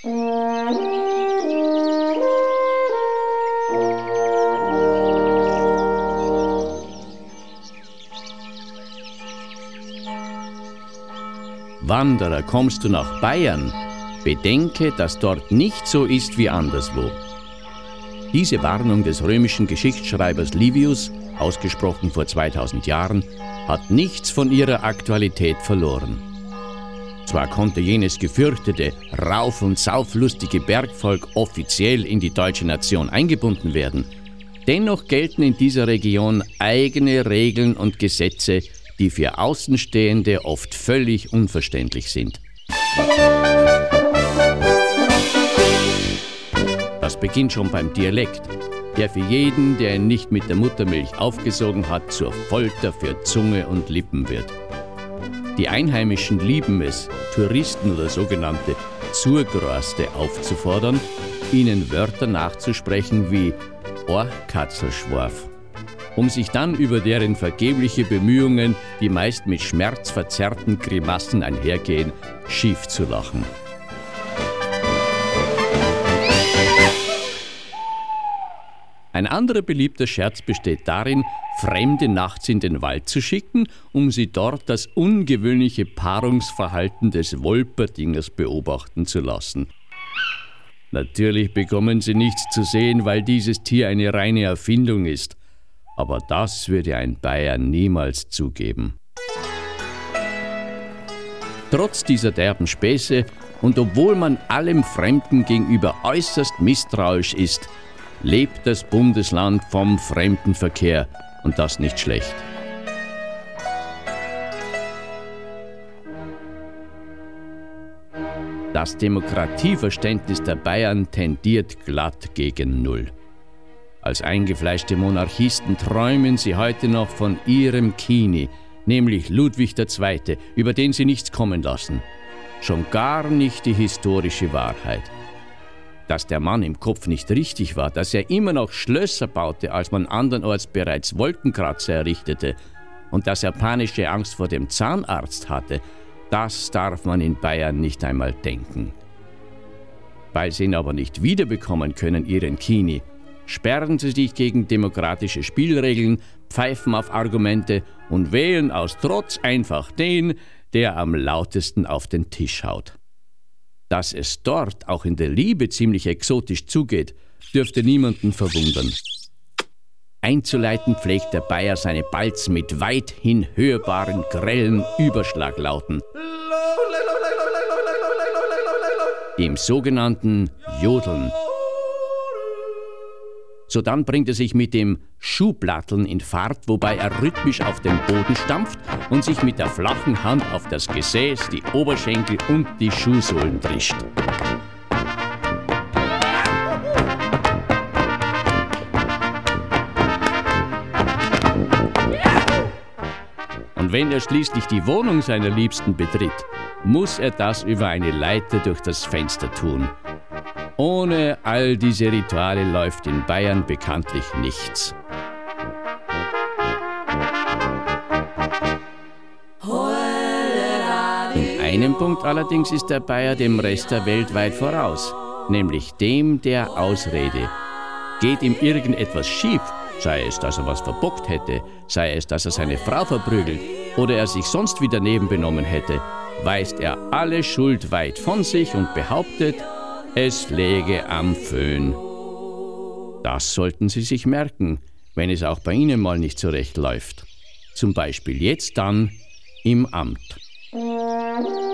Wanderer, kommst du nach Bayern? Bedenke, dass dort nicht so ist wie anderswo. Diese Warnung des römischen Geschichtsschreibers Livius, ausgesprochen vor 2000 Jahren, hat nichts von ihrer Aktualität verloren. Zwar konnte jenes gefürchtete, rauf- und sauflustige Bergvolk offiziell in die deutsche Nation eingebunden werden, dennoch gelten in dieser Region eigene Regeln und Gesetze, die für Außenstehende oft völlig unverständlich sind. Das beginnt schon beim Dialekt, der für jeden, der ihn nicht mit der Muttermilch aufgesogen hat, zur Folter für Zunge und Lippen wird. Die Einheimischen lieben es, Touristen oder sogenannte Zurgroaste aufzufordern, ihnen Wörter nachzusprechen wie Orchkatzelschworf, um sich dann über deren vergebliche Bemühungen, die meist mit schmerzverzerrten Grimassen einhergehen, schief zu lachen. Ein anderer beliebter Scherz besteht darin, Fremde nachts in den Wald zu schicken, um sie dort das ungewöhnliche Paarungsverhalten des Wolperdingers beobachten zu lassen. Natürlich bekommen sie nichts zu sehen, weil dieses Tier eine reine Erfindung ist. Aber das würde ein Bayer niemals zugeben. Trotz dieser derben Späße und obwohl man allem Fremden gegenüber äußerst misstrauisch ist, lebt das Bundesland vom Fremdenverkehr und das nicht schlecht. Das Demokratieverständnis der Bayern tendiert glatt gegen Null. Als eingefleischte Monarchisten träumen sie heute noch von ihrem Kini, nämlich Ludwig II., über den sie nichts kommen lassen. Schon gar nicht die historische Wahrheit. Dass der Mann im Kopf nicht richtig war, dass er immer noch Schlösser baute, als man andernorts bereits Wolkenkratzer errichtete und dass er panische Angst vor dem Zahnarzt hatte, das darf man in Bayern nicht einmal denken. Weil sie ihn aber nicht wiederbekommen können, ihren Kini, sperren sie sich gegen demokratische Spielregeln, pfeifen auf Argumente und wählen aus Trotz einfach den, der am lautesten auf den Tisch haut. Dass es dort auch in der Liebe ziemlich exotisch zugeht, dürfte niemanden verwundern. Einzuleiten pflegt der Bayer seine Balz mit weithin hörbaren, grellen Überschlaglauten, dem sogenannten Jodeln. Sodann bringt er sich mit dem Schuhplatteln in Fahrt, wobei er rhythmisch auf den Boden stampft und sich mit der flachen Hand auf das Gesäß, die Oberschenkel und die Schuhsohlen drischt. Und wenn er schließlich die Wohnung seiner Liebsten betritt, muss er das über eine Leiter durch das Fenster tun. Ohne all diese Rituale läuft in Bayern bekanntlich nichts. In einem Punkt allerdings ist der Bayer dem Rest der Welt weit voraus, nämlich dem der Ausrede. Geht ihm irgendetwas schief, sei es, dass er was verbockt hätte, sei es, dass er seine Frau verprügelt oder er sich sonst wie daneben benommen hätte, weist er alle Schuld weit von sich und behauptet, es läge am Föhn. Das sollten Sie sich merken, wenn es auch bei Ihnen mal nicht so recht läuft. Zum Beispiel jetzt dann im Amt.